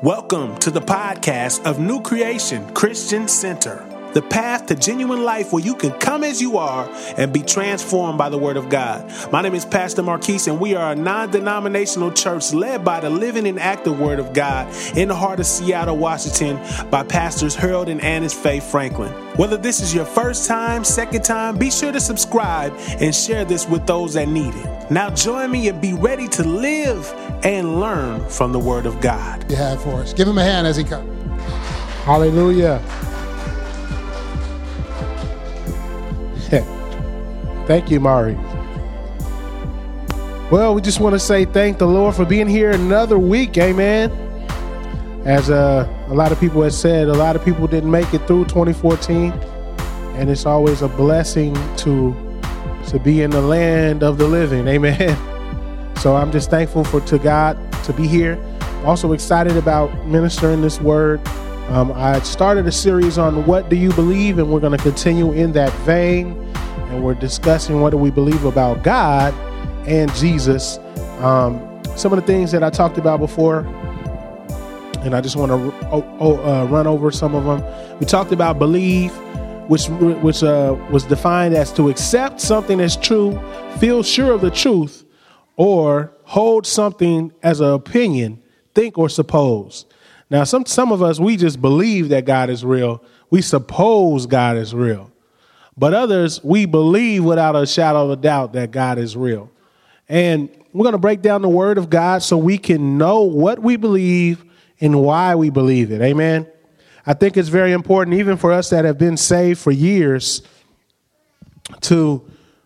Welcome to the podcast of New Creation Christian Center, the path to genuine life where you can come as you are and be transformed by the Word of God. My name is Pastor Marquise, and we are a non-denominational church led by the living and active Word of God in the heart of Seattle, Washington, by Pastors Harold and Annis Faye Franklin. Whether this is your first time, second time, be sure to subscribe and share this with those that need it. Now join me and be ready to live and learn from the Word of God. You have for us. Give him a hand as he comes. Hallelujah. Thank you, Mari. Well, we just want to say thank the Lord for being here another week. Amen. As a lot of people have said, a lot of people didn't make it through 2014, and it's always a blessing to be in the land of the living. Amen. So I'm just thankful to God to be here. Also excited about ministering this word. I started a series on what do you believe, and we're going to continue in that vein. And we're discussing what do we believe about God and Jesus. Some of the things that I talked about before, and I just want to run over some of them. We talked about believe, which was defined as to accept something as true, feel sure of the truth, or hold something as an opinion, think or suppose. Now, some of us, we just believe that God is real. We suppose God is real. But others, we believe without a shadow of a doubt that God is real. And we're going to break down the Word of God so we can know what we believe and why we believe it. Amen. I think it's very important, even for us that have been saved for years, to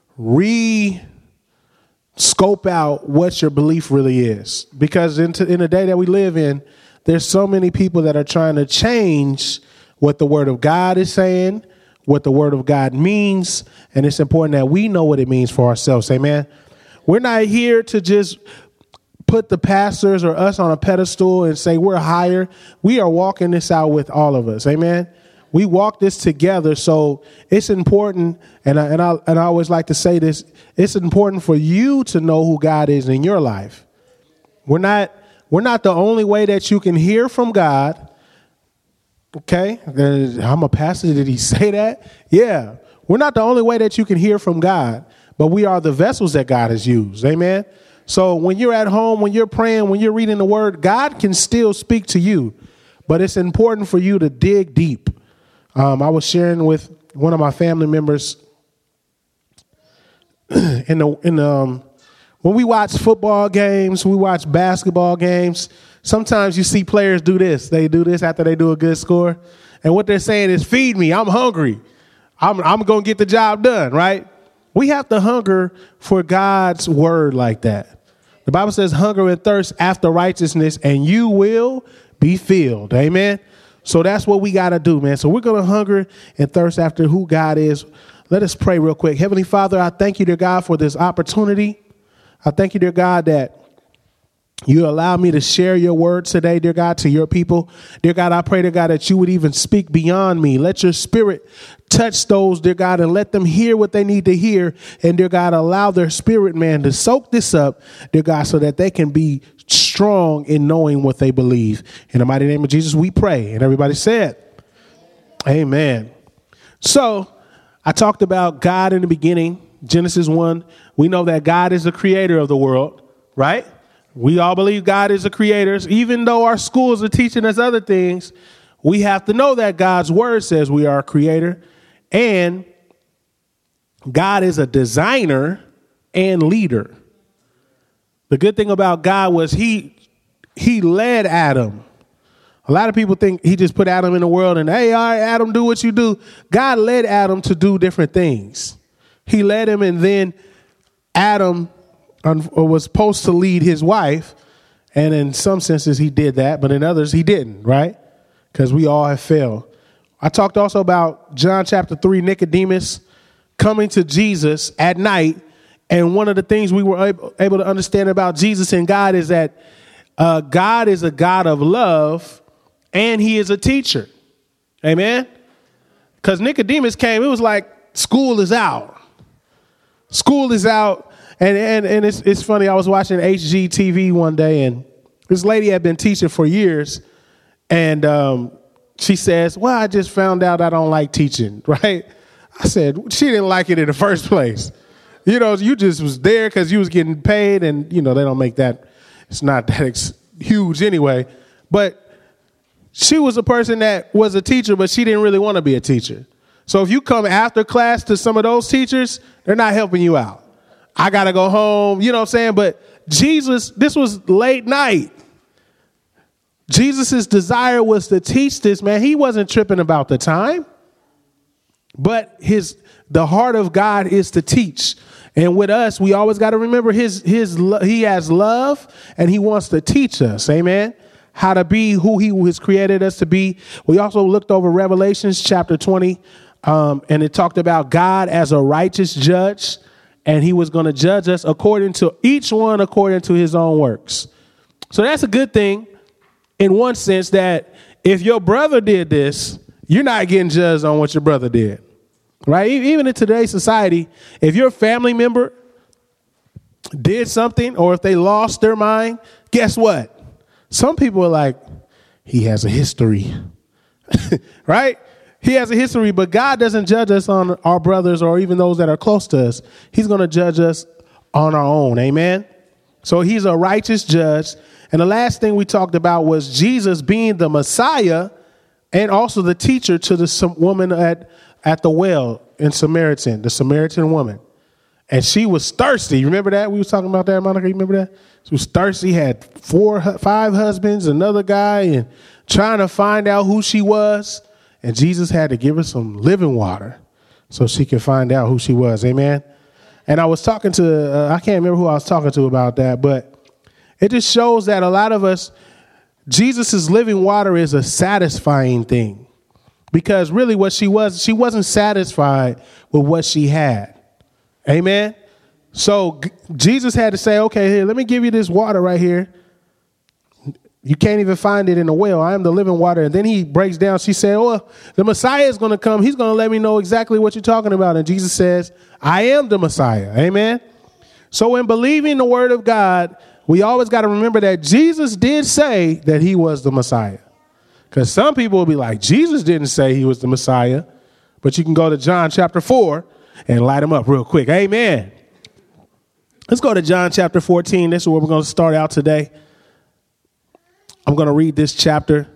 scope out what your belief really is. Because in the day that we live in, there's so many people that are trying to change what the Word of God is saying, what the Word of God means, and it's important that we know what it means for ourselves. Amen. We're not here to just put the pastors or us on a pedestal and say we're higher. We are walking this out with all of us. Amen. We walk this together, so it's important, and I always like to say this, it's important for you to know who God is in your life. We're not the only way that you can hear from God. Okay, I'm a pastor. Did he say that? Yeah, we're not the only way that you can hear from God, but we are the vessels that God has used. Amen. So when you're at home, when you're praying, when you're reading the Word, God can still speak to you, but it's important for you to dig deep. I was sharing with one of my family members when we watch football games, we watch basketball games. Sometimes you see players do this. They do this after they do a good score. And what they're saying is, feed me. I'm hungry. I'm going to get the job done, right? We have to hunger for God's word like that. The Bible says hunger and thirst after righteousness, and you will be filled. Amen. So that's what we got to do, man. So we're going to hunger and thirst after who God is. Let us pray real quick. Heavenly Father, I thank you, dear God, for this opportunity. I thank you, dear God, that you allow me to share your word today, dear God, to your people. Dear God, I pray, dear God, that you would even speak beyond me. Let your spirit touch those, dear God, and let them hear what they need to hear. And dear God, allow their spirit, man, to soak this up, dear God, so that they can be strong in knowing what they believe. In the mighty name of Jesus, we pray. And everybody said, amen. So I talked about God in the beginning, Genesis 1. We know that God is the creator of the world, right? We all believe God is the creator. Even though our schools are teaching us other things, we have to know that God's word says we are a creator, and God is a designer and leader. The good thing about God was he led Adam. A lot of people think he just put Adam in the world and, hey, all right, Adam, do what you do. God led Adam to do different things. He led him, and then Adam was supposed to lead his wife, and in some senses he did that, but in others he didn't, right? Because we all have failed. I talked also about John chapter 3, Nicodemus coming to Jesus at night, and one of the things we were able to understand about Jesus and God is that God is a God of love, and he is a teacher. Amen? Because Nicodemus came, it was like school is out. School is out. And it's funny. I was watching HGTV one day, and this lady had been teaching for years, And she says, well, I just found out I don't like teaching, right? I said, she didn't like it in the first place. You know, you just was there because you was getting paid, and, you know, they don't make that. It's not that huge anyway. But she was a person that was a teacher, but she didn't really want to be a teacher. So if you come after class to some of those teachers, they're not helping you out. I got to go home, you know what I'm saying? But Jesus, this was late night. Jesus' desire was to teach this, man. He wasn't tripping about the time. But the heart of God is to teach. And with us, we always got to remember he has love, and he wants to teach us, amen, how to be who he has created us to be. We also looked over Revelations chapter 20, and it talked about God as a righteous judge, and he was going to judge us according to his own works. So that's a good thing in one sense, that if your brother did this, you're not getting judged on what your brother did. Right? Even in today's society, if your family member did something, or if they lost their mind, guess what? Some people are like, he has a history, right? He has a history, but God doesn't judge us on our brothers or even those that are close to us. He's going to judge us on our own. Amen. So he's a righteous judge. And the last thing we talked about was Jesus being the Messiah and also the teacher to the woman at the well in the Samaritan woman. And she was thirsty. You remember that? We was talking about that, Monica. You remember that? She was thirsty, had 5 husbands, another guy, and trying to find out who she was. And Jesus had to give her some living water so she could find out who she was. Amen. And I was talking to, I can't remember who I was talking to about that, but it just shows that a lot of us, Jesus' living water is a satisfying thing. Because really what she wasn't satisfied with what she had. Amen. So Jesus had to say, okay, here, let me give you this water right here. You can't even find it in the well. I am the living water. And then he breaks down. She said, oh, the Messiah is going to come. He's going to let me know exactly what you're talking about. And Jesus says, I am the Messiah. Amen. So in believing the word of God, we always got to remember that Jesus did say that he was the Messiah. Because some people will be like, Jesus didn't say he was the Messiah. But you can go to John chapter 4 and light him up real quick. Amen. Let's go to John chapter 14. This is where we're going to start out today. I'm going to read this chapter.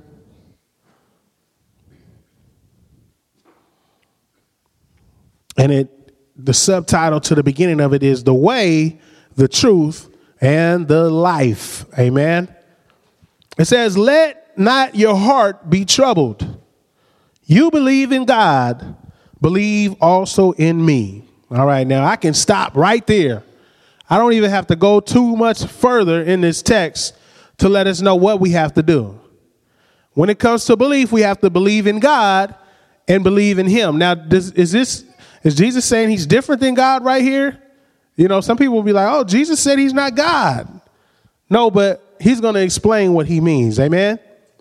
And the subtitle to the beginning of it is The Way, the Truth, and the Life. Amen. It says, let not your heart be troubled. You believe in God, believe also in me. All right, now I can stop right there. I don't even have to go too much further in this text to let us know what we have to do. When it comes to belief, we have to believe in God and believe in him. Now, is Jesus saying he's different than God right here? You know, some people will be like, oh, Jesus said he's not God. No, but he's going to explain what he means. Amen.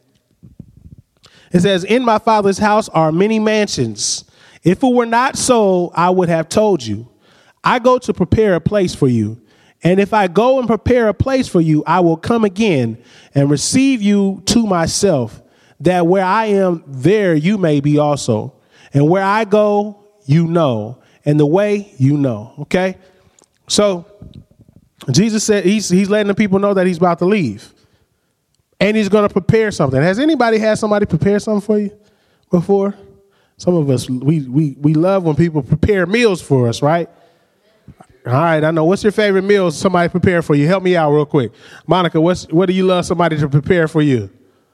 It says, in my Father's house are many mansions. If it were not so, I would have told you. I go to prepare a place for you. And if I go and prepare a place for you, I will come again and receive you to myself, that where I am, there you may be also. And where I go, you know, and the way you know. Okay. So Jesus said he's letting the people know that he's about to leave. And he's going to prepare something. Has anybody had somebody prepare something for you before? Some of us, we love when people prepare meals for us, right? All right, I know. What's your favorite meal somebody prepare for you? Help me out real quick. Monica, what do you love somebody to prepare for you?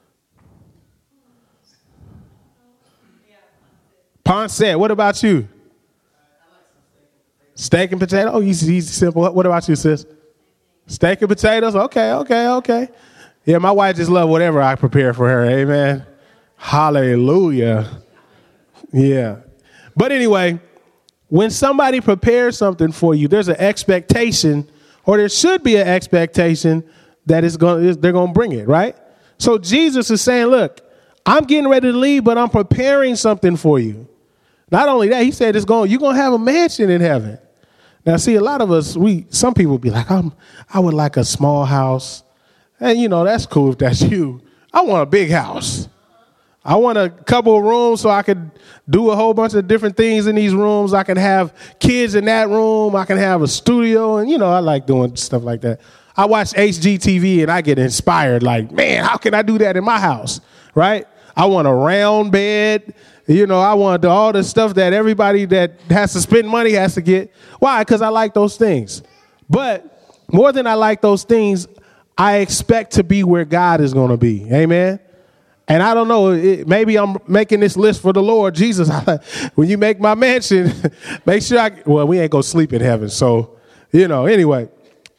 Pancetta. What about you? Steak and potato. Oh, easy, simple. What about you, sis? Steak and potatoes. Okay. Yeah, my wife just loves whatever I prepare for her. Amen. Hallelujah. Yeah. But anyway, when somebody prepares something for you, there's an expectation, or there should be an expectation that they're going to bring it, right? So Jesus is saying, look, I'm getting ready to leave, but I'm preparing something for you. Not only that, he said you're going to have a mansion in heaven. Now, see, a lot of us, some people be like, I would like a small house. And, you know, that's cool if that's you. I want a big house. I want a couple of rooms so I could do a whole bunch of different things in these rooms. I can have kids in that room. I can have a studio. And, I like doing stuff like that. I watch HGTV and I get inspired. Like, man, how can I do that in my house? Right? I want a round bed. I want all the stuff that everybody that has to spend money has to get. Why? Because I like those things. But more than I like those things, I expect to be where God is going to be. Amen. And I don't know, maybe I'm making this list for the Lord Jesus. When you make my mansion, make sure we ain't going to sleep in heaven. So, anyway,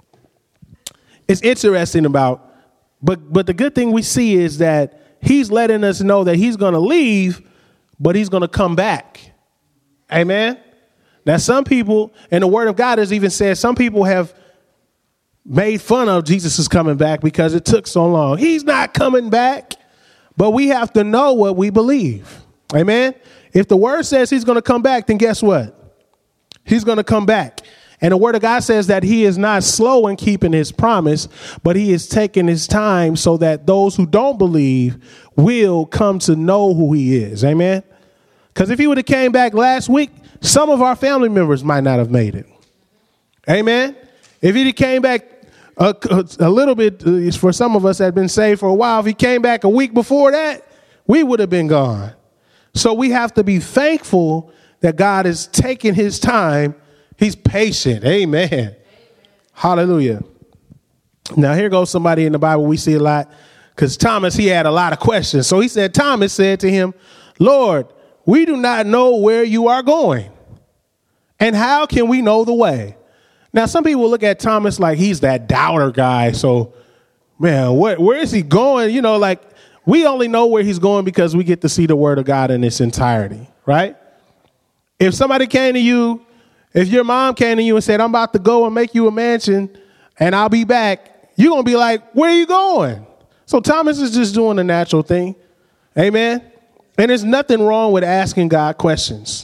it's interesting but the good thing we see is that he's letting us know that he's going to leave, but he's going to come back. Amen. Now, some people, and the word of God has even said, some people have made fun of Jesus is coming back because it took so long. He's not coming back. But we have to know what we believe. Amen. If the word says he's going to come back, then guess what? He's going to come back. And the word of God says that he is not slow in keeping his promise, but he is taking his time so that those who don't believe will come to know who he is. Amen. Because if he would have came back last week, some of our family members might not have made it. Amen. If he came back a little bit, for some of us that had been saved for a while, if he came back a week before that, we would have been gone. So we have to be thankful that God is taking his time. He's patient. Amen. Hallelujah. Now here goes somebody in the Bible we see a lot, because Thomas, he had a lot of questions. So Thomas said to him, Lord, we do not know where you are going, and how can we know the way? Now, some people look at Thomas like he's that doubter guy. So, man, where is he going? We only know where he's going because we get to see the word of God in its entirety, right? If somebody came to you, if your mom came to you and said, I'm about to go and make you a mansion and I'll be back, you're going to be like, where are you going? So Thomas is just doing the natural thing. Amen. And there's nothing wrong with asking God questions.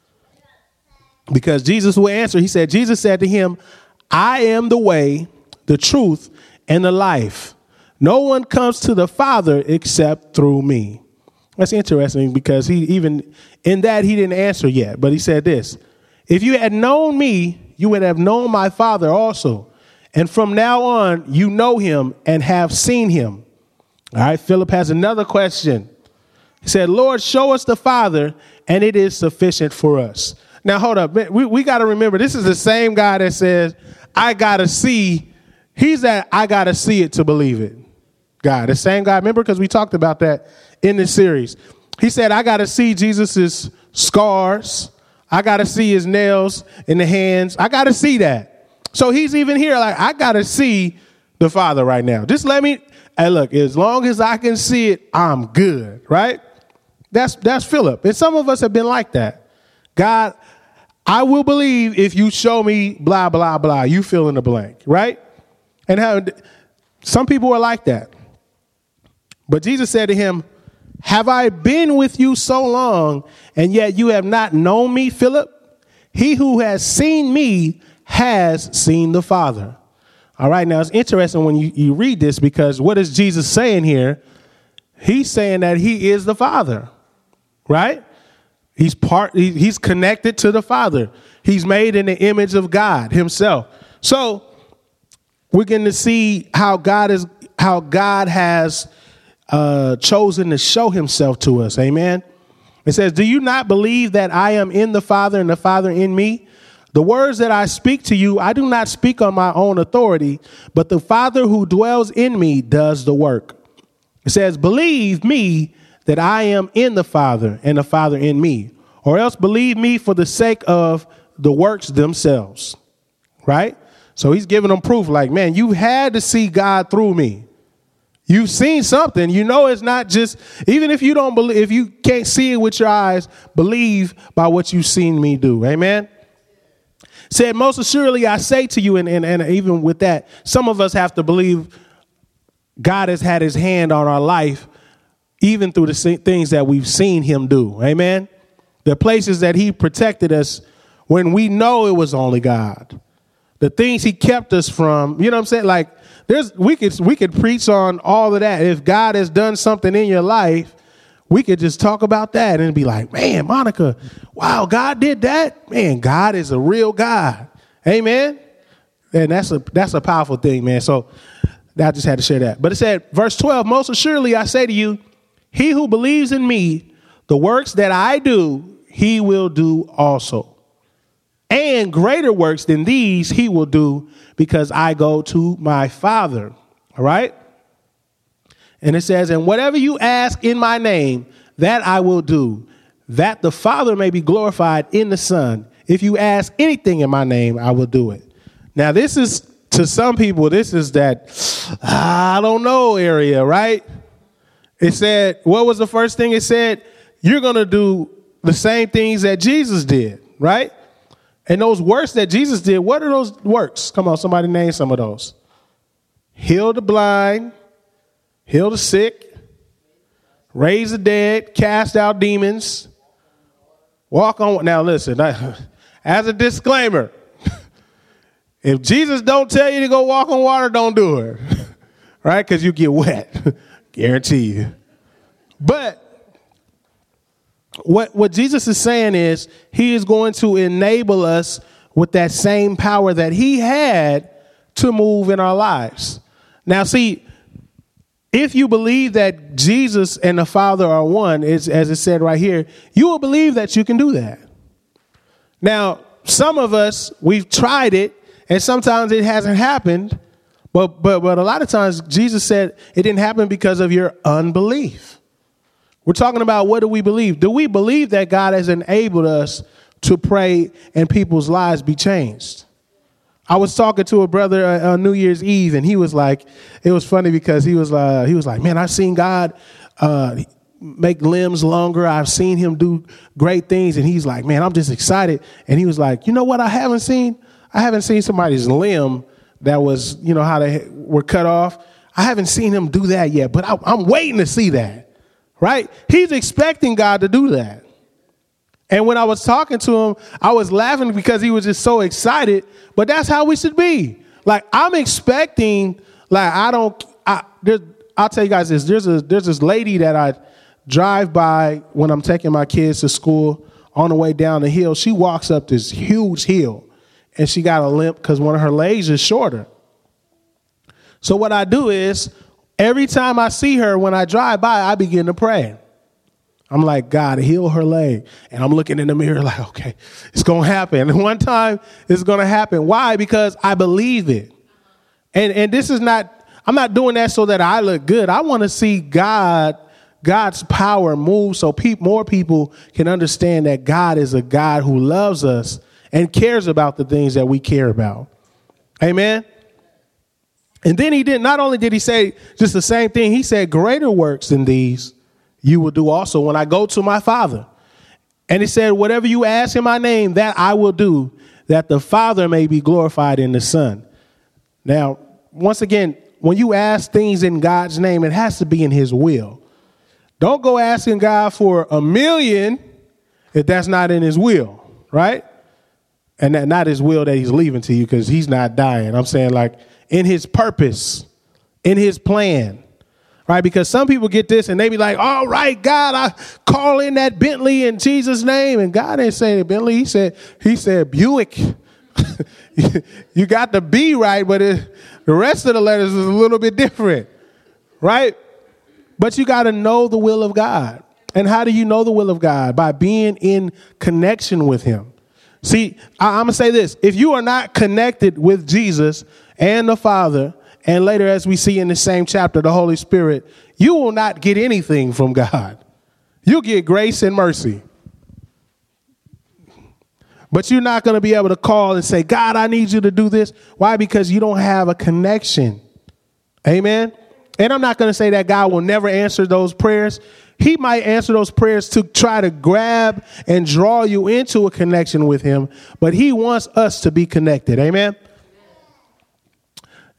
Because Jesus will answer. Jesus said to him, I am the way, the truth, and the life. No one comes to the Father except through me. That's interesting because even in that he didn't answer yet. But he said this, if you had known me, you would have known my Father also. And from now on, you know him and have seen him. All right, Philip has another question. He said, Lord, show us the Father, and it is sufficient for us. Now, hold up. We got to remember, this is the same guy that says, I got to see. He's that I got to see it to believe it. God, the same guy. Remember, because we talked about that in this series. He said, I got to see Jesus's scars. I got to see his nails in the hands. I got to see that. So he's even here like, I got to see the Father right now. Just let me. Hey, look, as long as I can see it, I'm good. Right? That's Philip. And some of us have been like that. God, I will believe if you show me blah, blah, blah. You fill in the blank, right? And how some people are like that. But Jesus said to him, have I been with you so long, and yet you have not known me, Philip? He who has seen me has seen the Father. All right, now it's interesting when you read this, because what is Jesus saying here? He's saying that he is the Father, right? He's connected to the Father. He's made in the image of God himself. So we're going to see how God has chosen to show himself to us. Amen. It says, do you not believe that I am in the Father and the Father in me? The words that I speak to you, I do not speak on my own authority, but the Father who dwells in me does the work. It says, believe me that I am in the Father and the Father in me, or else believe me for the sake of the works themselves. Right? So he's giving them proof like, man, you had to see God through me. You've seen something. It's not just, even if you don't believe, if you can't see it with your eyes, believe by what you've seen me do. Amen. Said, most assuredly, I say to you, and even with that, some of us have to believe God has had his hand on our life, even through the things that we've seen him do. Amen. The places that he protected us when we know it was only God. the things he kept us from. You know what I'm saying? Like we could preach on all of that. If God has done something in your life, we could just talk about that and be like, man, Monica, wow, God did that. Man, God is a real God. Amen. And that's a powerful thing, man. So I just had to share that. But it said, verse 12, most assuredly I say to you, he who believes in me, the works that I do, he will do also. And greater works than these he will do, because I go to my Father. All right. And it says, and whatever you ask in my name, that I will do, that the Father may be glorified in the Son. If you ask anything in my name, I will do it. Now, this is, to some people, this is that, I don't know area, right? It said, what was the first thing it said? You're going to do the same things that Jesus did, right? And those works that Jesus did, what are those works? Come on, somebody name some of those. Heal the blind, heal the sick, raise the dead, cast out demons, walk on. Now, listen, as a disclaimer, if Jesus don't tell you to go walk on water, don't do it, right? Because you get wet, guarantee you. But what Jesus is saying is he is going to enable us with that same power that he had to move in our lives. Now, see, if you believe that Jesus and the Father are one, as it said right here, you will believe that you can do that. Now, some of us, we've tried it, and sometimes it hasn't happened. But a lot of times Jesus said it didn't happen because of your unbelief. We're talking about, what do we believe? Do we believe that God has enabled us to pray and people's lives be changed? I was talking to a brother on New Year's Eve, and he was like, it was funny because he was like, man, I've seen God make limbs longer. I've seen him do great things. And he's like, man, I'm just excited. And he was like, you know what I haven't seen? I haven't seen somebody's limb that was, you know, how they were cut off. I haven't seen him do that yet, but I'm waiting to see that. Right? He's expecting God to do that. And when I was talking to him, I was laughing because he was just so excited. But that's how we should be. Like, I'm expecting, like, I'll tell you guys this. There's this lady that I drive by when I'm taking my kids to school on the way down the hill. She walks up this huge hill, and she got a limp because one of her legs is shorter. So what I do is, every time I see her, when I drive by, I begin to pray. I'm like, God, heal her leg. And I'm looking in the mirror like, okay, it's going to happen. And one time it's going to happen. Why? Because I believe it. And this is not, I'm not doing that so that I look good. I want to see God's power move so more people can understand that God is a God who loves us and cares about the things that we care about. Amen. And then not only did he say just the same thing, he said, greater works than these you will do also when I go to my Father. And he said, whatever you ask in my name, that I will do, that the Father may be glorified in the Son. Now, once again, when you ask things in God's name, it has to be in his will. Don't go asking God for $1 million if that's not in his will, right? And that not his will that he's leaving to you, because he's not dying. I'm saying, like, in his purpose, in his plan, right? Because some people get this and they be like, all right, God, I call in that Bentley in Jesus' name. And God didn't say Bentley. He said Buick. You got the B right, but the rest of the letters is a little bit different, right? But you got to know the will of God. And how do you know the will of God? By being in connection with him. See, I'm going to say this. If you are not connected with Jesus and the Father, and later, as we see in the same chapter, the Holy Spirit, you will not get anything from God. You'll get grace and mercy. But you're not going to be able to call and say, God, I need you to do this. Why? Because you don't have a connection. Amen. And I'm not going to say that God will never answer those prayers. He might answer those prayers to try to grab and draw you into a connection with him. But he wants us to be connected. Amen.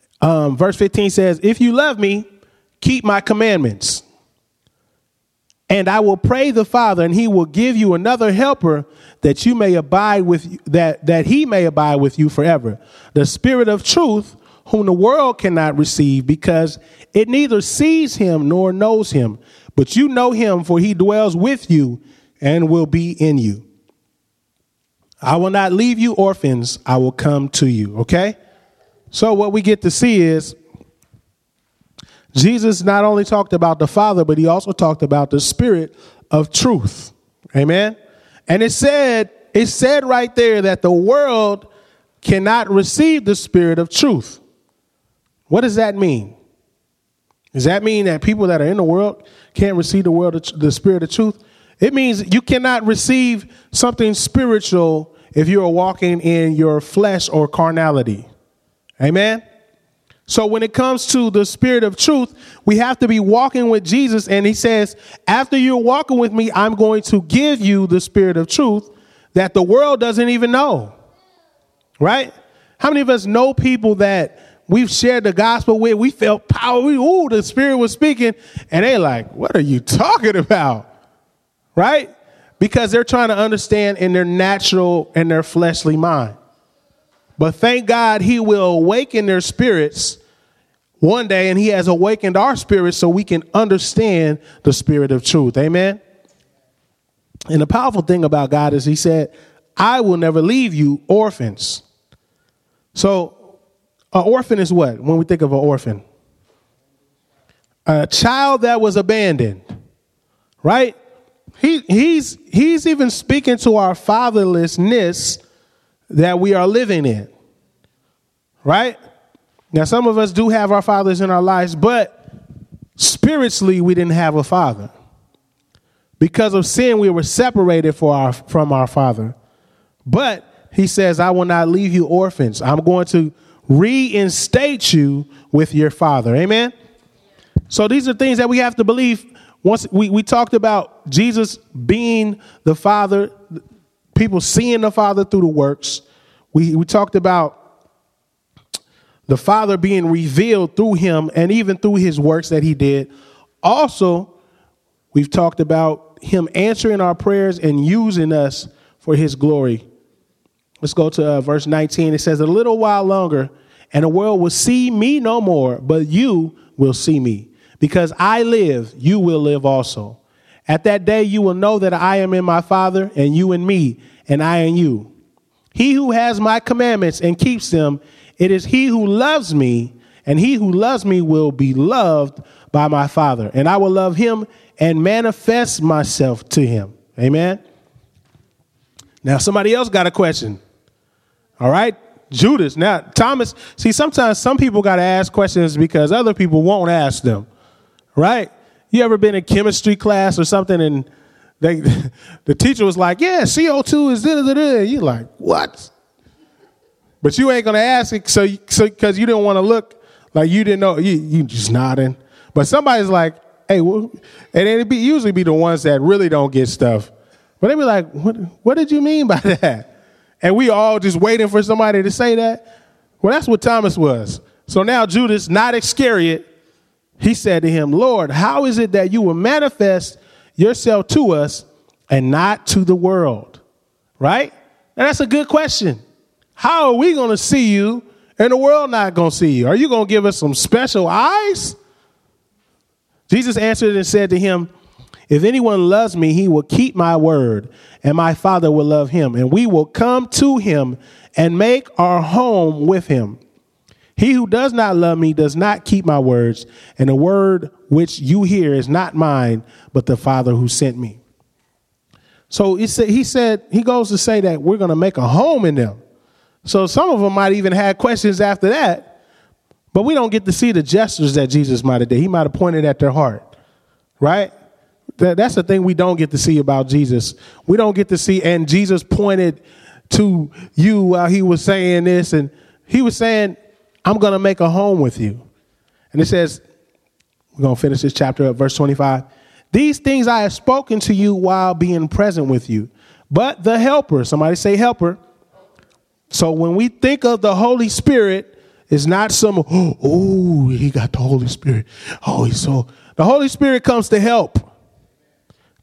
Verse 15 says, if you love me, keep my commandments. And I will pray the Father, and he will give you another helper that you may abide with that he may abide with you forever. The Spirit of truth, whom the world cannot receive, because it neither sees him nor knows him. But you know him, for he dwells with you and will be in you. I will not leave you orphans. I will come to you. Okay? So what we get to see is Jesus not only talked about the Father, but he also talked about the Spirit of truth. Amen. And it said right there that the world cannot receive the Spirit of truth. What does that mean? Does that mean that people that are in the world can't receive the Spirit of truth? It means you cannot receive something spiritual if you are walking in your flesh or carnality. Amen. So when it comes to the Spirit of truth, we have to be walking with Jesus. And he says, after you're walking with me, I'm going to give you the Spirit of truth that the world doesn't even know. Right? How many of us know people that we've shared the gospel with? We felt power. Ooh, the Spirit was speaking. And they're like, what are you talking about? Right? Because they're trying to understand in their natural and their fleshly mind. But thank God he will awaken their spirits one day, and he has awakened our spirits so we can understand the Spirit of truth. Amen. And the powerful thing about God is he said, I will never leave you orphans. So an orphan is what? When we think of an orphan, a child that was abandoned, right? He's even speaking to our fatherlessness that we are living in, right? Now, some of us do have our fathers in our lives, but spiritually, we didn't have a father. Because of sin, we were separated from our father. But he says, I will not leave you orphans. I'm going to reinstate you with your father. Amen. So these are things that we have to believe. Once we talked about Jesus being the Father, people seeing the Father through the works. We talked about the Father being revealed through him and even through his works that he did. Also, we've talked about him answering our prayers and using us for his glory. Let's go to verse 19. It says, a little while longer, and the world will see me no more, but you will see me. Because I live, you will live also. At that day, you will know that I am in my Father, and you in me, and I in you. He who has my commandments and keeps them, it is he who loves me, and he who loves me will be loved by my Father. And I will love him and manifest myself to him. Amen. Now, somebody else got a question. All right. Judas. Now, Thomas, see, sometimes some people got to ask questions because other people won't ask them. Right? You ever been in chemistry class or something and the teacher was like, yeah, CO2 is da-da-da-da. You're like, what? But you ain't going to ask it so because you didn't want to look like you didn't know. You just nodding. But somebody's like, hey, well, and it'd usually be the ones that really don't get stuff. But they'd be like, what did you mean by that? And we all just waiting for somebody to say that. Well, that's what Thomas was. So now Judas, not Iscariot, he said to him, Lord, how is it that you will manifest yourself to us and not to the world? Right? And that's a good question. How are we going to see you and the world not going to see you? Are you going to give us some special eyes? Jesus answered and said to him, if anyone loves me, he will keep my word, and my Father will love him, and we will come to him and make our home with him. He who does not love me does not keep my words, and the word which you hear is not mine, but the Father who sent me. So he goes to say that we're going to make a home in them. So some of them might even have questions after that, but we don't get to see the gestures that Jesus might have did. He might have pointed at their heart, right? That's the thing we don't get to see about Jesus. We don't get to see, and Jesus pointed to you while he was saying this, and he was saying, I'm going to make a home with you. And it says, we're going to finish this chapter at verse 25. These things I have spoken to you while being present with you. But the helper, somebody say helper. So when we think of the Holy Spirit, it's not some, oh, he got the Holy Spirit. Oh, the Holy Spirit comes to help.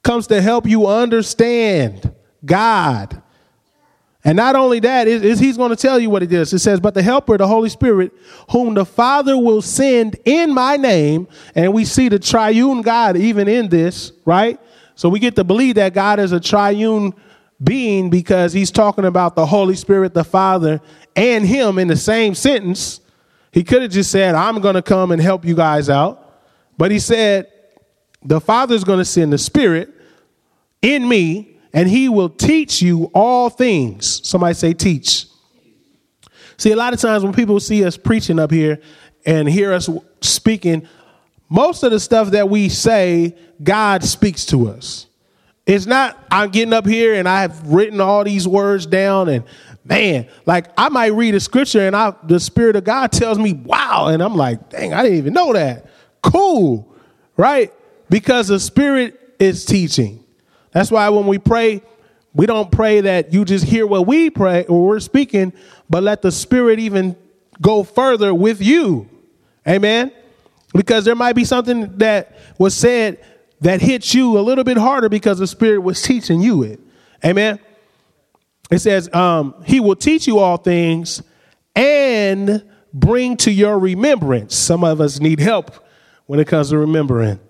comes to help you understand God. And not only that, he's going to tell you what it is. It says, but the helper, the Holy Spirit, whom the Father will send in my name. And we see the triune God even in this, right? So we get to believe that God is a triune being because he's talking about the Holy Spirit, the Father, and him in the same sentence. He could have just said, I'm going to come and help you guys out. But he said, the Father's going to send the Spirit in me, and he will teach you all things. Somebody say teach. See, a lot of times when people see us preaching up here and hear us speaking, most of the stuff that we say, God speaks to us. It's not I'm getting up here and I have written all these words down and man, like I might read a scripture and the Spirit of God tells me, wow. And I'm like, dang, I didn't even know that. Cool. Right? Because the Spirit is teaching. That's why when we pray, we don't pray that you just hear what we pray or we're speaking, but let the Spirit even go further with you. Amen. Because there might be something that was said that hits you a little bit harder because the Spirit was teaching you it. Amen. It says, he will teach you all things and bring to your remembrance. Some of us need help when it comes to remembering.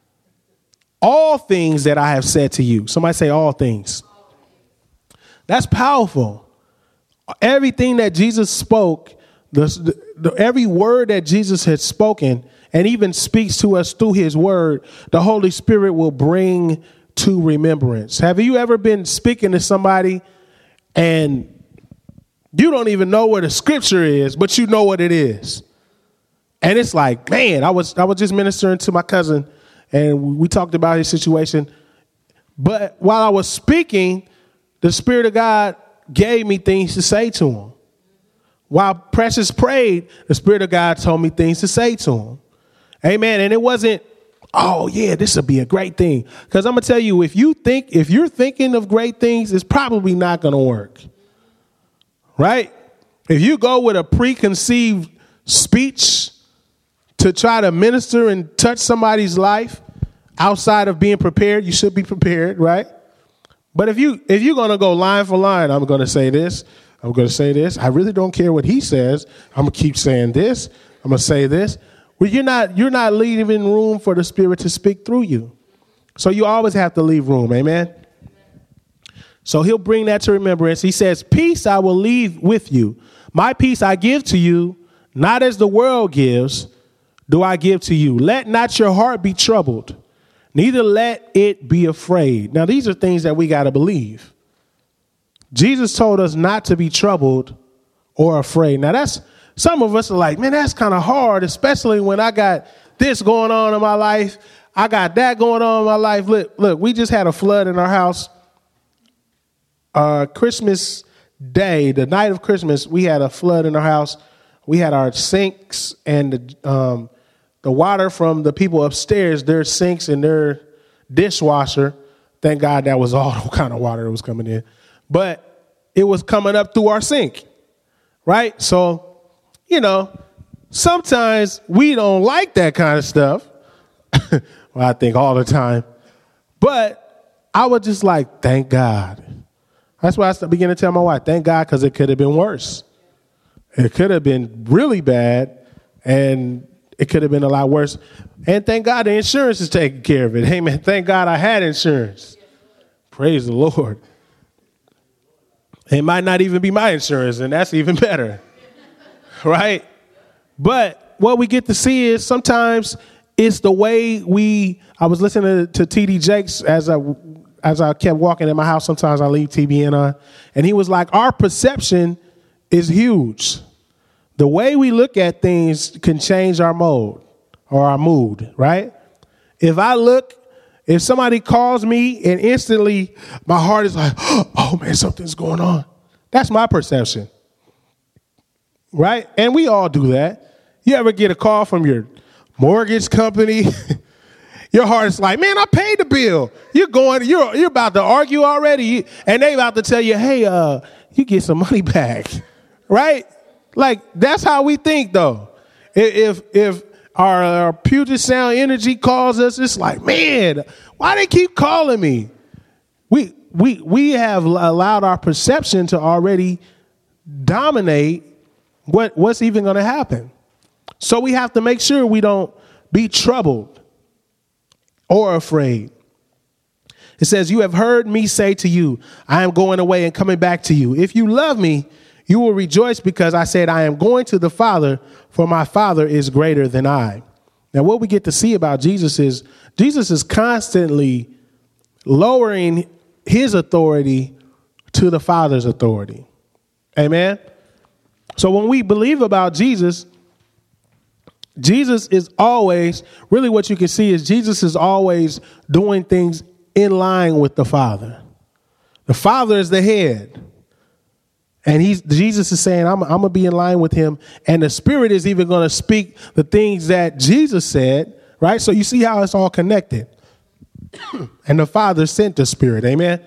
All things that I have said to you. Somebody say all things. That's powerful. Everything that Jesus spoke, every word that Jesus had spoken and even speaks to us through his word, the Holy Spirit will bring to remembrance. Have you ever been speaking to somebody and you don't even know where the scripture is, but you know what it is? And it's like, man, I was just ministering to my cousin and we talked about his situation. But while I was speaking, the Spirit of God gave me things to say to him. While Precious prayed, the Spirit of God told me things to say to him. Amen. And it wasn't, oh, yeah, this would be a great thing. Because I'm going to tell you, if you're thinking of great things, it's probably not going to work. Right? If you go with a preconceived speech to try to minister and touch somebody's life outside of being prepared, you should be prepared, right? But if you're going to go line for line, I'm going to say this. I'm going to say this. I really don't care what he says. I'm going to keep saying this. I'm going to say this. Well, you're not leaving room for the Spirit to speak through you. So you always have to leave room. Amen. So he'll bring that to remembrance. He says, peace I will leave with you. My peace I give to you, not as the world gives, do I give to you. Let not your heart be troubled, neither let it be afraid. Now, these are things that we got to believe. Jesus told us not to be troubled or afraid. Now, some of us are like, man, that's kind of hard, especially when I got this going on in my life. I got that going on in my life. Look, we just had a flood in our house. Christmas Day, the night of Christmas, we had a flood in our house. We had our sinks and the water from the people upstairs, their sinks and their dishwasher. Thank God that was all kind of water that was coming in. But it was coming up through our sink, right? So, sometimes we don't like that kind of stuff. Well, I think all the time. But I was just like, thank God. That's why I began to tell my wife, thank God, because it could have been worse. It could have been really bad, and it could have been a lot worse. And thank God the insurance is taking care of it. Amen. Thank God I had insurance. Praise the Lord. It might not even be my insurance, and that's even better. Right? But what we get to see is sometimes it's the way I was listening to T.D. Jakes as I kept walking in my house. Sometimes I leave TBN on, and he was like, our perception is huge. The way we look at things can change our mode or our mood, right? If somebody calls me and instantly my heart is like, oh man, something's going on. That's my perception, right? And we all do that. You ever get a call from your mortgage company? Your heart is like, man, I paid the bill. You're about to argue already. And they about to tell you, hey, you get some money back, right? Like, that's how we think, though. If our Puget Sound Energy calls us, it's like, man, Why they keep calling me? We have allowed our perception to already dominate what's even going to happen. So we have to make sure we don't be troubled or afraid. It says, you have heard me say to you, I am going away and coming back to you. If you love me, you will rejoice because I said, I am going to the Father, for my Father is greater than I. Now, what we get to see about Jesus is constantly lowering his authority to the Father's authority. Amen. So when we believe about Jesus is always, really what you can see is Jesus is always doing things in line with the Father. The Father is the head. And Jesus is saying, I'm going to be in line with him. And the Spirit is even going to speak the things that Jesus said, right? So you see how it's all connected. And the Father sent the Spirit. Amen.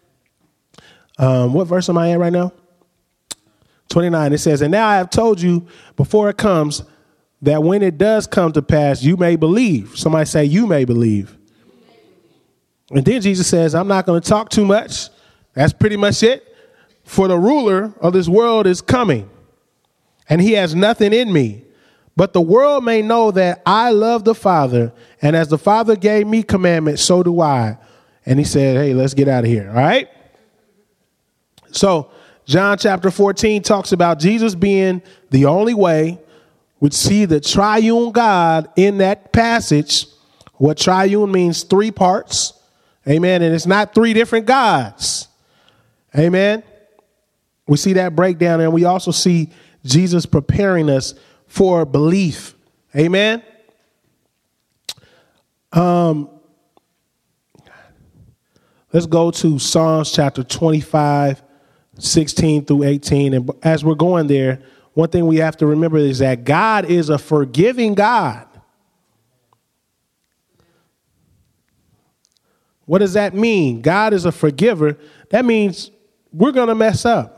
What verse am I at right now? 29. It says, and now I have told you before it comes that when it does come to pass, you may believe. Somebody say, you may believe. And then Jesus says, I'm not going to talk too much. That's pretty much it. For the ruler of this world is coming, and he has nothing in me. But the world may know that I love the Father, and as the Father gave me commandments, so do I. And he said, hey, let's get out of here. All right. So John chapter 14 talks about Jesus being the only way. We see the triune God in that passage. What triune means, 3 parts. Amen. And it's not 3 different gods. Amen. We see that breakdown, and we also see Jesus preparing us for belief. Amen. Let's go to Psalms chapter 25, 16 through 18. And as we're going there, one thing we have to remember is that God is a forgiving God. What does that mean? God is a forgiver. That means we're going to mess up.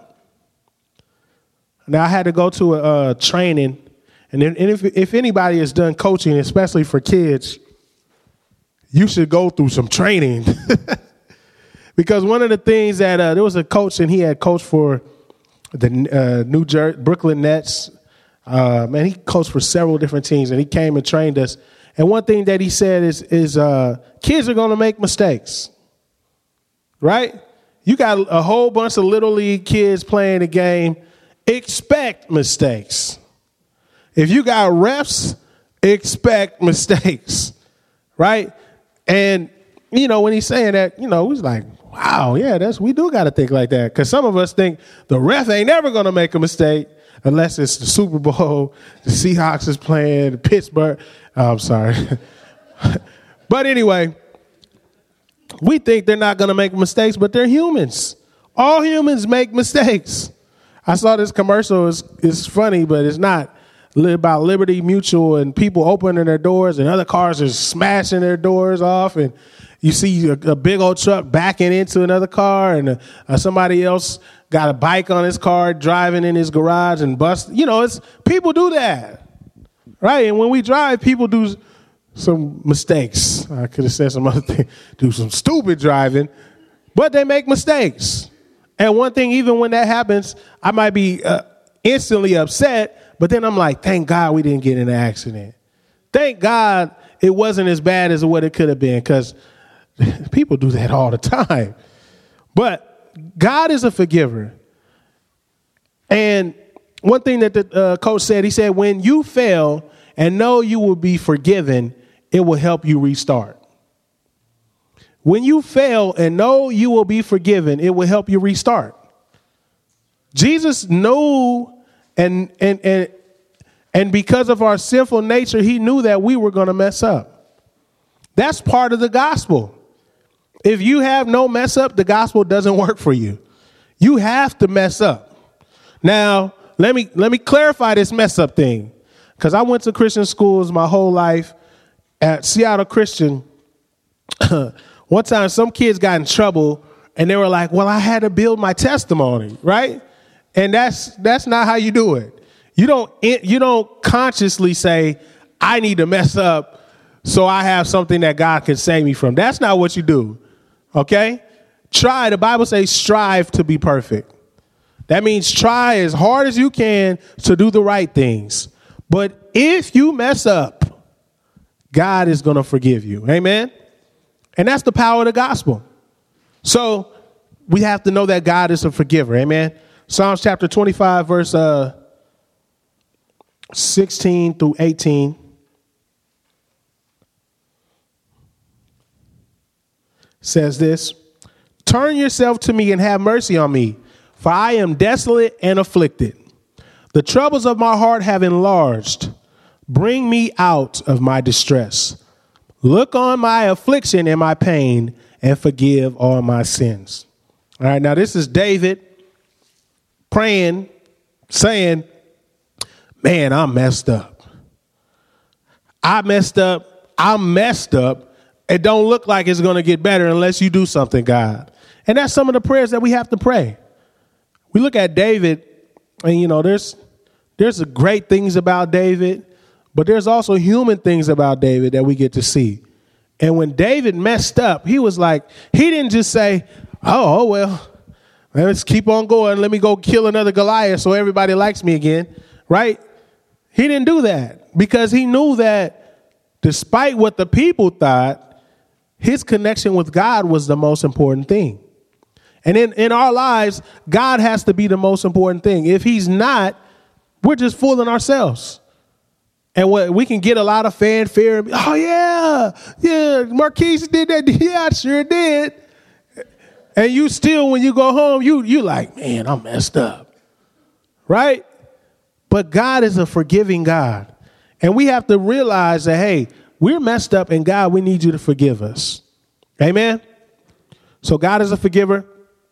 Now, I had to go to a training, and if anybody has done coaching, especially for kids, you should go through some training. Because one of the things that there was a coach, and he had coached for the Brooklyn Nets. Man, he coached for several different teams, and he came and trained us. And one thing that he said is kids are going to make mistakes, right? You got a whole bunch of little league kids playing the game. Expect mistakes. If you got refs, expect mistakes, right? And, when he's saying that, he's like, wow, yeah, we do got to think like that. Because some of us think the ref ain't never going to make a mistake unless it's the Super Bowl, the Seahawks is playing, Pittsburgh. Oh, I'm sorry. But anyway, we think they're not going to make mistakes, but they're humans. All humans make mistakes. I saw this commercial. It's funny, but it's not. About Liberty Mutual and people opening their doors and other cars are smashing their doors off. And you see a big old truck backing into another car, and somebody else got a bike on his car driving in his garage and bust. People do that, right? And when we drive, people do some mistakes. I could have said some other thing, do some stupid driving, but they make mistakes. And one thing, even when that happens, I might be instantly upset, but then I'm like, thank God we didn't get in an accident. Thank God it wasn't as bad as what it could have been, because people do that all the time. But God is a forgiver. And one thing that the coach said, he said, when you fail and know you will be forgiven, it will help you restart. When you fail and know you will be forgiven, it will help you restart. Jesus knew, and because of our sinful nature, he knew that we were going to mess up. That's part of the gospel. If you have no mess up, the gospel doesn't work for you. You have to mess up. Now, let me clarify this mess up thing, because I went to Christian schools my whole life. At Seattle Christian, one time some kids got in trouble and they were like, well, I had to build my testimony, right? And that's not how you do it. You don't consciously say, I need to mess up so I have something that God can save me from. That's not what you do. Okay? Try, the Bible says, strive to be perfect. That means try as hard as you can to do the right things. But if you mess up, God is going to forgive you. Amen? And that's the power of the gospel. So we have to know that God is a forgiver. Amen? Psalms chapter 25, verse 16 through 18. Says this: turn yourself to me and have mercy on me, for I am desolate and afflicted. The troubles of my heart have enlarged. Bring me out of my distress. Look on my affliction and my pain and forgive all my sins. All right, now this is David praying, saying, man, I'm messed up. I'm messed up. It don't look like it's going to get better unless you do something, God. And that's some of the prayers that we have to pray. We look at David, and, you know, there's great things about David, but there's also human things about David that we get to see. And when David messed up, he was like, he didn't just say, oh, well, let's keep on going. Let me go kill another Goliath so everybody likes me again, right? He didn't do that because he knew that despite what the people thought, his connection with God was the most important thing. And in our lives, God has to be the most important thing. If he's not, we're just fooling ourselves. And we can get a lot of fanfare. Oh, yeah, Marquise did that. Yeah, I sure did. And you still, when you go home, you like, man, I'm messed up. Right? But God is a forgiving God. And we have to realize that, hey, we're messed up, and God, we need you to forgive us. Amen? So God is a forgiver.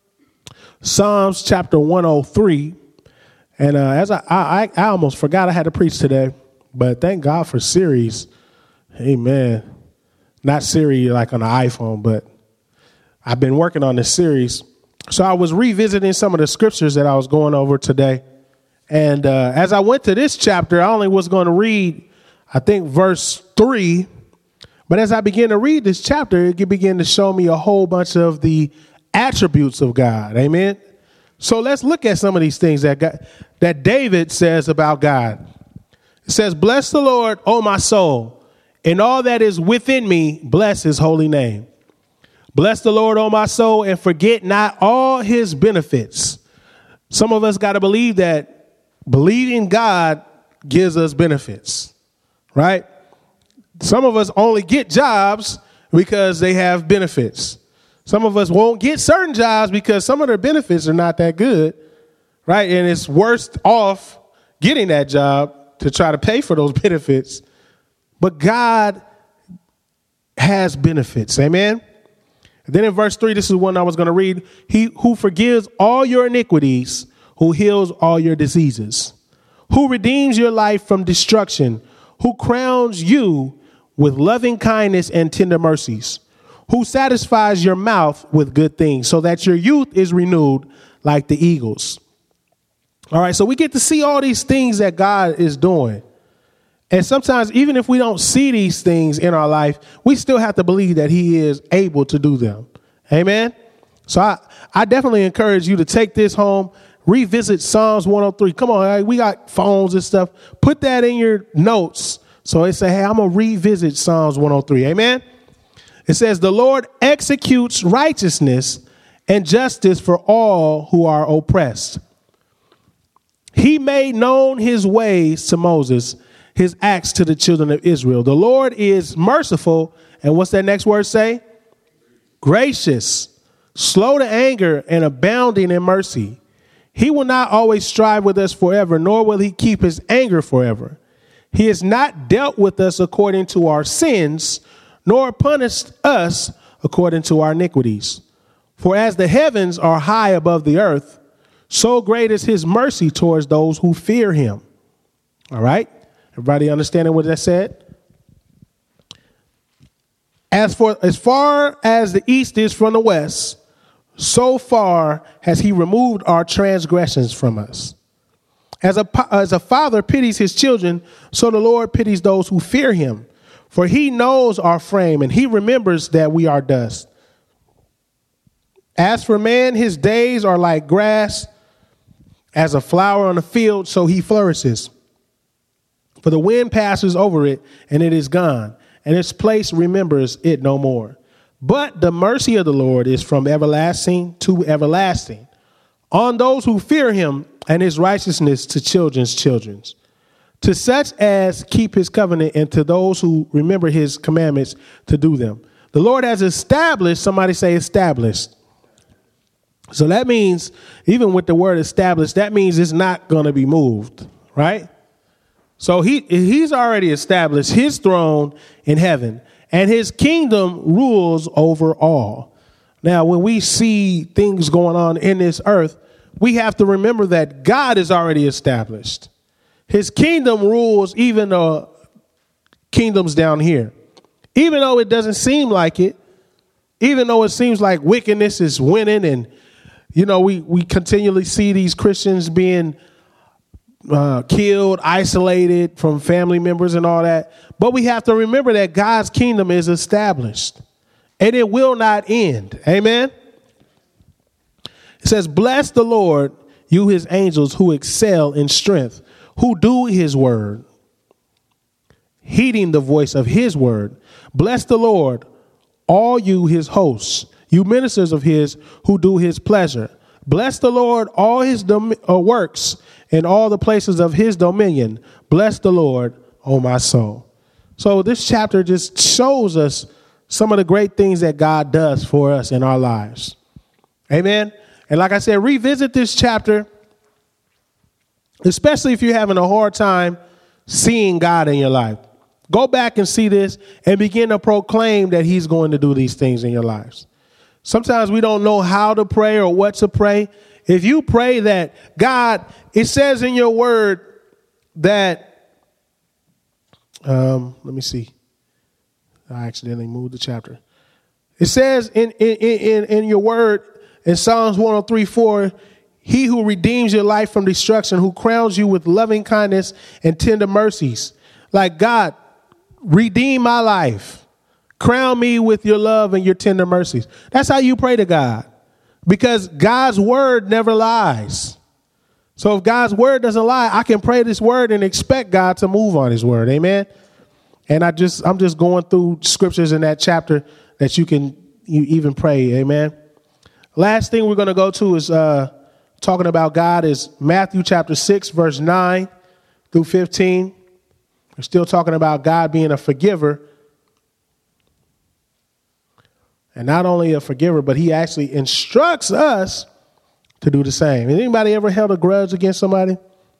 Psalms chapter 103. And as I almost forgot I had to preach today, but thank God for Siri's. Amen. Not Siri like on an iPhone, but I've been working on this series. So I was revisiting some of the scriptures that I was going over today. And as I went to this chapter, I only was going to read, I think, verse 3. But as I began to read this chapter, it began to show me a whole bunch of the attributes of God. Amen. So let's look at some of these things that David says about God. It says, bless the Lord, O my soul, and all that is within me, bless his holy name. Bless the Lord, O my soul, and forget not all his benefits. Some of us got to believe that believing God gives us benefits, right? Some of us only get jobs because they have benefits. Some of us won't get certain jobs because some of their benefits are not that good, right? And it's worse off getting that job to try to pay for those benefits. But God has benefits, amen? And then in verse 3, this is one I was going to read. He who forgives all your iniquities, who heals all your diseases, who redeems your life from destruction, who crowns you with loving kindness and tender mercies, who satisfies your mouth with good things so that your youth is renewed like the eagles. All right, so we get to see all these things that God is doing. And sometimes, even if we don't see these things in our life, we still have to believe that he is able to do them. Amen. So I definitely encourage you to take this home, revisit Psalms 103. Come on, we got phones and stuff. Put that in your notes. So it say, hey, I'm going to revisit Psalms 103. Amen. It says, the Lord executes righteousness and justice for all who are oppressed. He made known his ways to Moses, his acts to the children of Israel. The Lord is merciful. And what's that next word say? Gracious, slow to anger, and abounding in mercy. He will not always strive with us forever, nor will he keep his anger forever. He has not dealt with us according to our sins, nor punished us according to our iniquities. For as the heavens are high above the earth, so great is his mercy towards those who fear him. All right. Everybody understanding what that said? As far as the east is from the west, so far has he removed our transgressions from us. As a father pities his children, so the Lord pities those who fear him. For he knows our frame, and he remembers that we are dust. As for man, his days are like grass, as a flower on the field, so he flourishes. For the wind passes over it, and it is gone, and its place remembers it no more. But the mercy of the Lord is from everlasting to everlasting, on those who fear him, and his righteousness to children's children, to such as keep his covenant, and to those who remember his commandments to do them. The Lord has established, somebody say established. So that means, even with the word established, that means it's not going to be moved, right? So he's already established his throne in heaven, and his kingdom rules over all. Now, when we see things going on in this earth, we have to remember that God is already established. His kingdom rules even the kingdoms down here. Even though it doesn't seem like it, even though it seems like wickedness is winning, and you know, we continually see these Christians being killed, isolated from family members and all that. But we have to remember that God's kingdom is established and it will not end. Amen. It says, bless the Lord, you his angels who excel in strength, who do his word, heeding the voice of his word. Bless the Lord, all you his hosts, you ministers of his who do his pleasure. Bless the Lord, all his works and all the places of his dominion. Bless the Lord, O my soul. So this chapter just shows us some of the great things that God does for us in our lives. Amen. And like I said, revisit this chapter, especially if you're having a hard time seeing God in your life. Go back and see this and begin to proclaim that he's going to do these things in your lives. Sometimes we don't know how to pray or what to pray. If you pray that God, it says in your word that, let me see. I accidentally moved the chapter. It says in your word in Psalms 103:4, he who redeems your life from destruction, who crowns you with loving kindness and tender mercies. Like, God, redeem my life. Crown me with your love and your tender mercies. That's how you pray to God, because God's word never lies. So if God's word doesn't lie, I can pray this word and expect God to move on his word. Amen. And I'm just going through scriptures in that chapter that you even pray. Amen. Last thing we're going to go to is talking about God is Matthew chapter 6, verse 9 through 15. We're still talking about God being a forgiver. And not only a forgiver, but he actually instructs us to do the same. Has anybody ever held a grudge against somebody?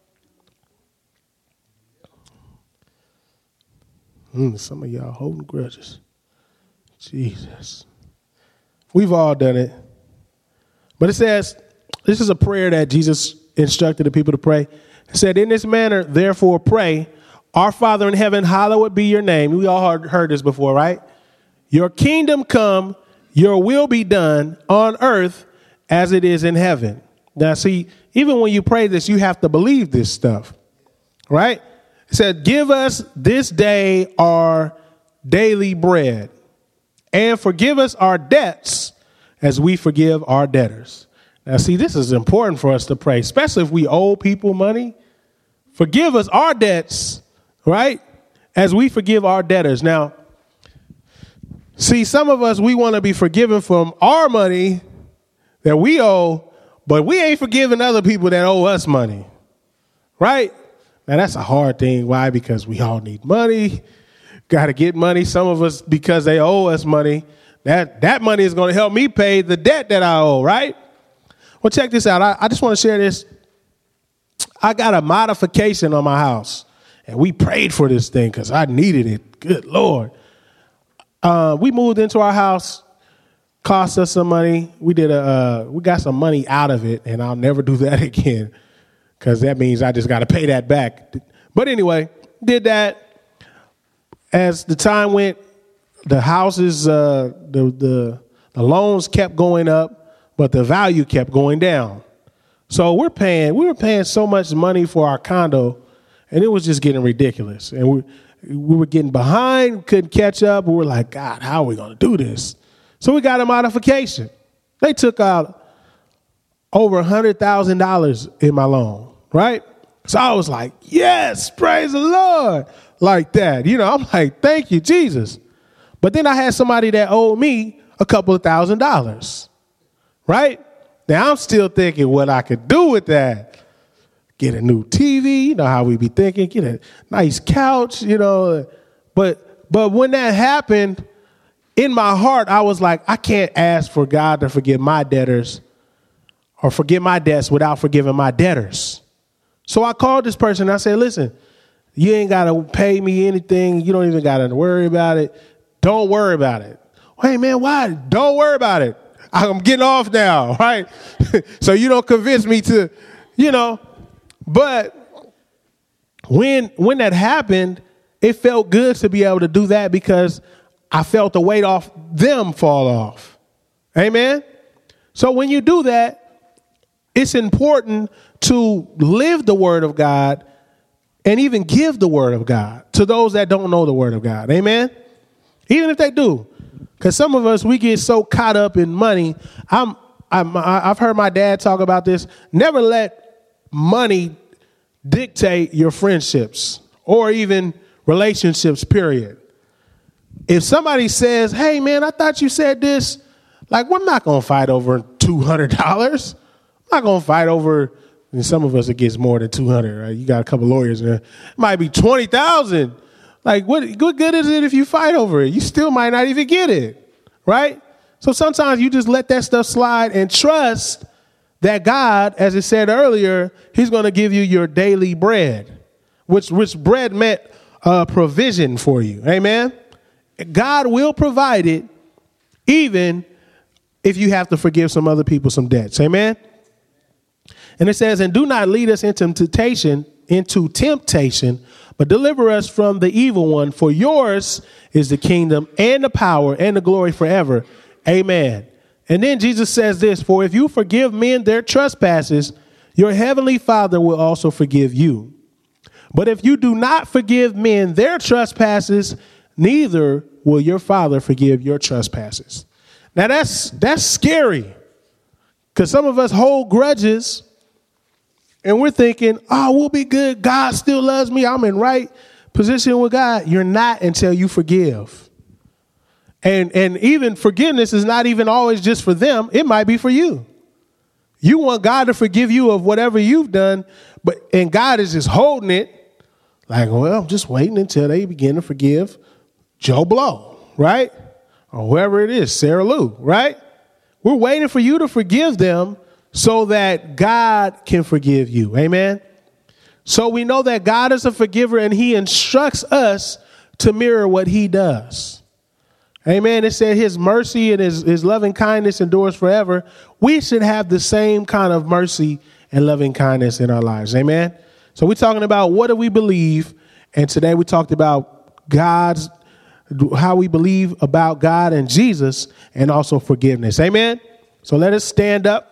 Some of y'all holding grudges. Jesus. We've all done it. But it says, this is a prayer that Jesus instructed the people to pray. It said, in this manner, therefore pray, our Father in heaven, hallowed be your name. We all heard this before, right? Your kingdom come, your will be done on earth as it is in heaven. Now, see, even when you pray this, you have to believe this stuff, right? It said, give us this day our daily bread, and forgive us our debts as we forgive our debtors. Now, see, this is important for us to pray, especially if we owe people money. Forgive us our debts, right, as we forgive our debtors. Now, see, some of us, we want to be forgiven from our money that we owe, but we ain't forgiving other people that owe us money, right? Now, that's a hard thing. Why? Because we all need money, got to get money. Some of us, because they owe us money, that money is going to help me pay the debt that I owe, right? Well, check this out. I just want to share this. I got a modification on my house, and we prayed for this thing because I needed it. Good Lord. We moved into our house, cost us some money. We got some money out of it, and I'll never do that again because that means I just got to pay that back. But anyway, did that. As the time went, the houses, the loans kept going up, but the value kept going down. So we were paying so much money for our condo, and it was just getting ridiculous. And we were getting behind, couldn't catch up. We were like, God, how are we going to do this? So we got a modification. They took out over $100,000 in my loan, right? So I was like, yes, praise the Lord, like that. You know, I'm like, thank you, Jesus. But then I had somebody that owed me a couple of $1,000s, right? Now I'm still thinking what I could do with that. Get a new TV, you know how we be thinking, get a nice couch, you know. But when that happened, in my heart, I was like, I can't ask for God to forgive my debtors or forgive my debts without forgiving my debtors. So I called this person and I said, listen, you ain't got to pay me anything. You don't even got to worry about it. Don't worry about it. Hey, man, why? Don't worry about it. I'm getting off now, right? So you don't convince me to, you know. But when that happened, it felt good to be able to do that because I felt the weight off them fall off. Amen? So when you do that, it's important to live the word of God and even give the word of God to those that don't know the word of God. Amen? Even if they do. Because some of us, we get so caught up in money. I've heard my dad talk about this. Never let money dictate your friendships or even relationships, period. If somebody says, hey, man, I thought you said this, like, we're not going to fight over $200. I'm not going to fight over, and some of us, it gets more than 200, right? You got a couple lawyers in there. It might be 20,000. Like, what good is it if you fight over it? You still might not even get it, right? So sometimes you just let that stuff slide and trust that God, as it said earlier, he's going to give you your daily bread, which bread meant provision for you. Amen? God will provide it even if you have to forgive some other people some debts. Amen? And it says, and do not lead us into temptation, but deliver us from the evil one. For yours is the kingdom and the power and the glory forever. Amen. And then Jesus says this, for if you forgive men their trespasses, your heavenly Father will also forgive you. But if you do not forgive men their trespasses, neither will your Father forgive your trespasses. Now that's scary because some of us hold grudges and we're thinking, oh, we'll be good. God still loves me. I'm in right position with God. You're not until you forgive. And even forgiveness is not even always just for them. It might be for you. You want God to forgive you of whatever you've done, and God is just holding it like, well, I'm just waiting until they begin to forgive Joe Blow, right? Or whoever it is, Sarah Lou, right? We're waiting for you to forgive them so that God can forgive you. Amen. So we know that God is a forgiver and he instructs us to mirror what he does. Amen. It said his mercy and his loving kindness endures forever. We should have the same kind of mercy and loving kindness in our lives. Amen. So we're talking about what do we believe. And today we talked about how we believe about God and Jesus and also forgiveness. Amen. So let us stand up.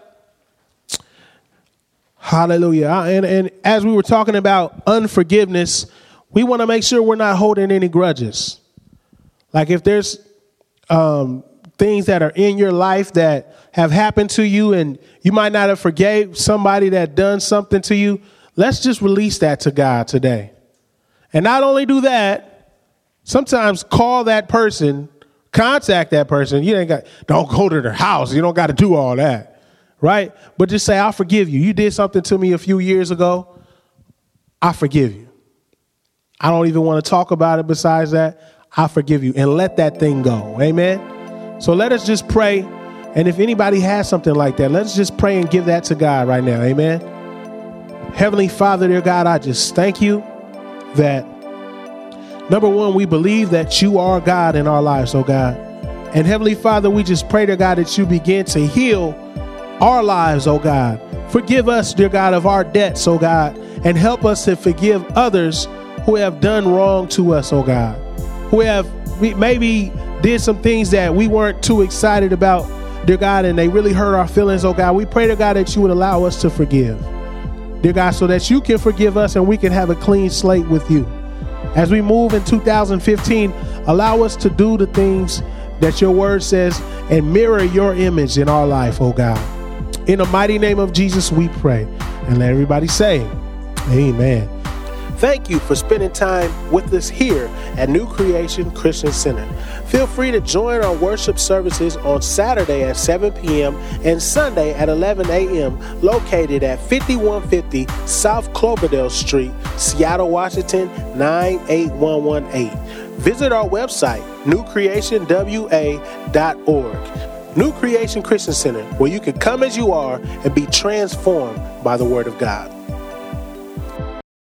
Hallelujah. And as we were talking about unforgiveness, we want to make sure we're not holding any grudges. Like if there's things that are in your life that have happened to you and you might not have forgave somebody that done something to you, let's just release that to God today. And not only do that, sometimes call that person, contact that person. Don't go to their house. You don't got to do all that, right? But just say, I'll forgive you. You did something to me a few years ago. I forgive you. I don't even want to talk about it besides that. I forgive you, and let that thing go. Amen. So let us just pray. And if anybody has something like that, let's just pray and give that to God right now. Amen. Heavenly Father, dear God, I just thank you that, number one, we believe that you are God in our lives, oh God. And Heavenly Father, we just pray, dear God, that you begin to heal our lives, oh God. Forgive us, dear God, of our debts, oh God, and help us to forgive others who have done wrong to us, oh God. Who have maybe did some things that we weren't too excited about, dear God, and they really hurt our feelings, oh God. We pray, dear God, that you would allow us to forgive, dear God, so that you can forgive us and we can have a clean slate with you. As we move in 2015, allow us to do the things that your word says and mirror your image in our life, oh God. In the mighty name of Jesus, we pray. And let everybody say, amen. Thank you for spending time with us here at New Creation Christian Center. Feel free to join our worship services on Saturday at 7 p.m. and Sunday at 11 a.m. located at 5150 South Cloverdale Street, Seattle, Washington, 98118. Visit our website, newcreationwa.org. New Creation Christian Center, where you can come as you are and be transformed by the Word of God.